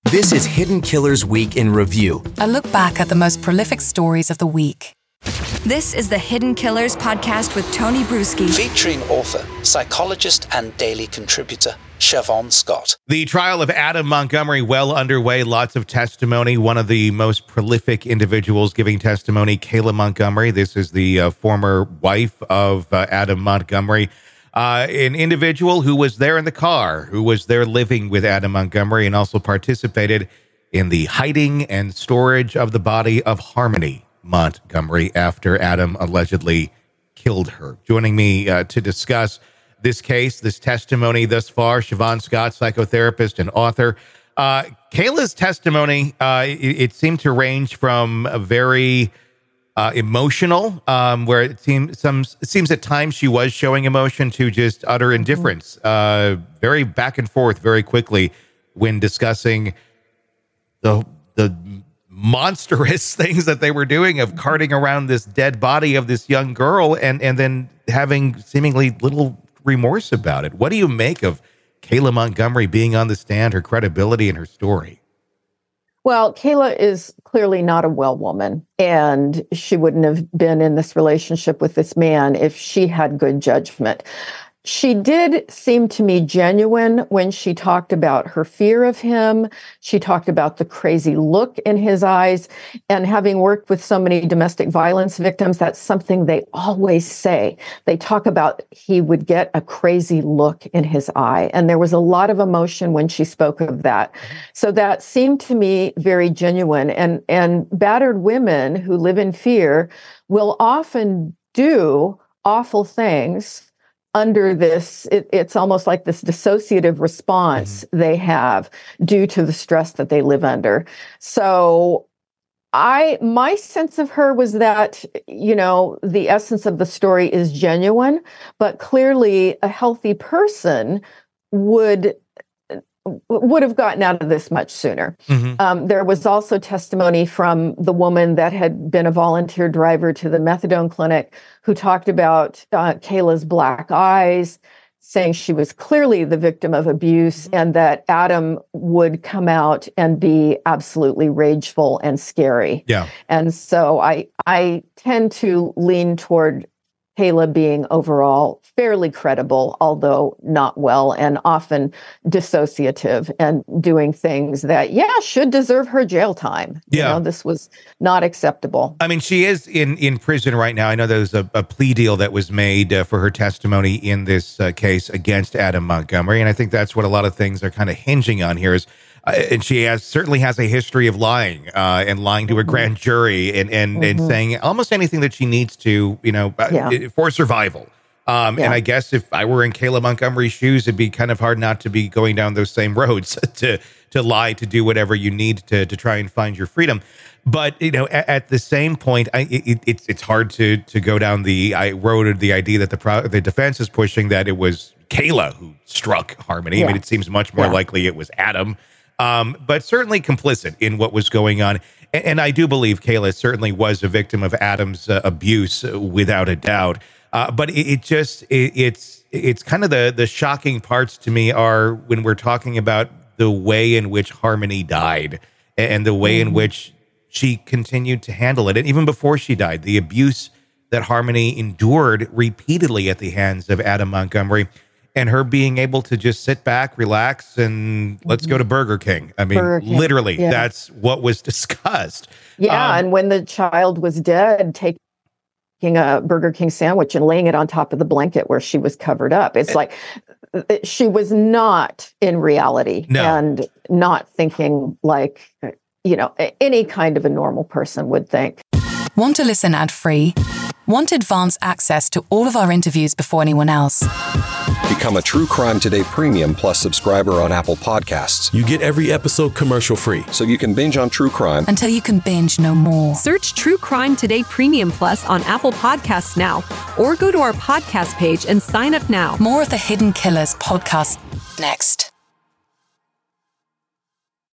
This is Hidden Killers Week in Review. A look back at the most prolific stories of the week. This is the Hidden Killers podcast with Tony Brueski. Featuring author, psychologist, and daily contributor, Siobhan Scott. The trial of Adam Montgomery well underway, lots of testimony. One of the most prolific individuals giving testimony, Kayla Montgomery. This is the former wife of Adam Montgomery. An individual who was there in the car, who was there living with Adam Montgomery, and also participated in the hiding and storage of the body of Harmony Montgomery after Adam allegedly killed her. Joining me to discuss this case, this testimony thus far, Siobhan Scott, psychotherapist and author. Kayla's testimony, it seemed to range from a very emotional, where it seems at times she was showing emotion, to just utter indifference, very back and forth very quickly when discussing the monstrous things that they were doing of carting around this dead body of this young girl and then having seemingly little remorse about it. What do you make of Kayla Montgomery being on the stand, her credibility and her story? Well, Kayla is clearly not a well woman, and she wouldn't have been in this relationship with this man if she had good judgment. She did seem to me genuine when she talked about her fear of him. She talked about the crazy look in his eyes. And having worked with so many domestic violence victims, that's something they always say. They talk about he would get a crazy look in his eye. And there was a lot of emotion when she spoke of that. So that seemed to me very genuine. And battered women who live in fear will often do awful things under this, it's almost like this dissociative response they have due to the stress that they live under. So my sense of her was that, the essence of the story is genuine, but clearly a healthy person would have gotten out of this much sooner. There was also testimony from the woman that had been a volunteer driver to the methadone clinic who talked about Kayla's black eyes, saying she was clearly the victim of abuse and that Adam would come out and be absolutely rageful and scary. Yeah. And so I tend to lean toward Kayla being overall fairly credible, although not well, and often dissociative and doing things that, should deserve her jail time. This was not acceptable. I mean, she is in prison right now. I know there was a plea deal that was made for her testimony in this case against Adam Montgomery. And I think that's what a lot of things are kind of hinging on here is, and she certainly has a history of lying and lying to a grand jury and saying almost anything that she needs to, for survival. And I guess if I were in Kayla Montgomery's shoes, it'd be kind of hard not to be going down those same roads to lie, to do whatever you need to try and find your freedom. But, at the same point, it's hard to go down the road of the idea that the defense is pushing that it was Kayla who struck Harmony. I mean, it seems much more likely it was Adam. But certainly complicit in what was going on. And I do believe Kayla certainly was a victim of Adam's abuse, without a doubt. But it's kind of the shocking parts to me are when we're talking about the way in which Harmony died and the way in which she continued to handle it. And even before she died, the abuse that Harmony endured repeatedly at the hands of Adam Montgomery. And her being able to just sit back, relax, and let's go to Burger King. I mean, literally, that's what was discussed. Yeah, and when the child was dead, taking a Burger King sandwich and laying it on top of the blanket where she was covered up. It's like she was not in reality and not thinking like, any kind of a normal person would think. Want to listen ad-free? Want advanced access to all of our interviews before anyone else? Become a True Crime Today Premium Plus subscriber on Apple Podcasts. You get every episode commercial-free. So you can binge on True Crime until you can binge no more. Search True Crime Today Premium Plus on Apple Podcasts now, or go to our podcast page and sign up now. More of the Hidden Killers podcast next.